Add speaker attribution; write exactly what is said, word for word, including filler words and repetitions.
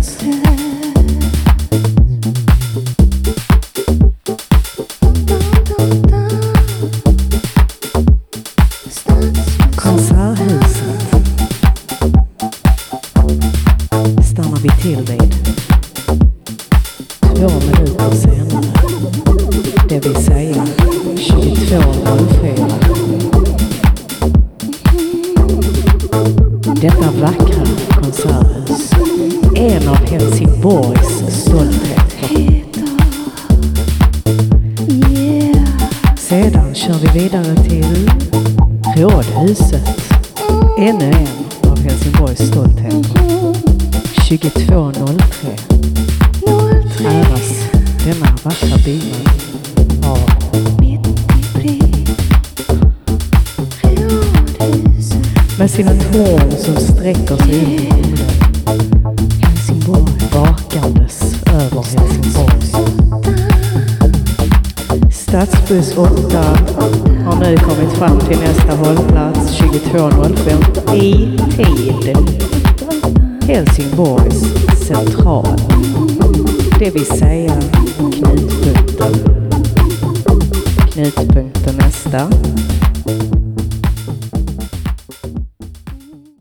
Speaker 1: Konserthus. Konserthuset stannar vi till vid två minuter senare, det vill säga tjugotvå noll fyra. Detta vackra konserthus, en av Helsingborgs stoltheter. Sedan kör vi vidare till Rådhuset, ännu en av Helsingborgs stoltheter. tjugotvå noll tre. Äras denna vackra byggnad av med sina torn som sträcker sig in i himlen. Helsingborg vakandes över Helsingborg. Stadsbuss åtta har nu kommit fram till nästa hållplats tjugotvå noll fem i tid. Helsingborgs central, det vill säga knutpunkten. Knutpunkten nästa.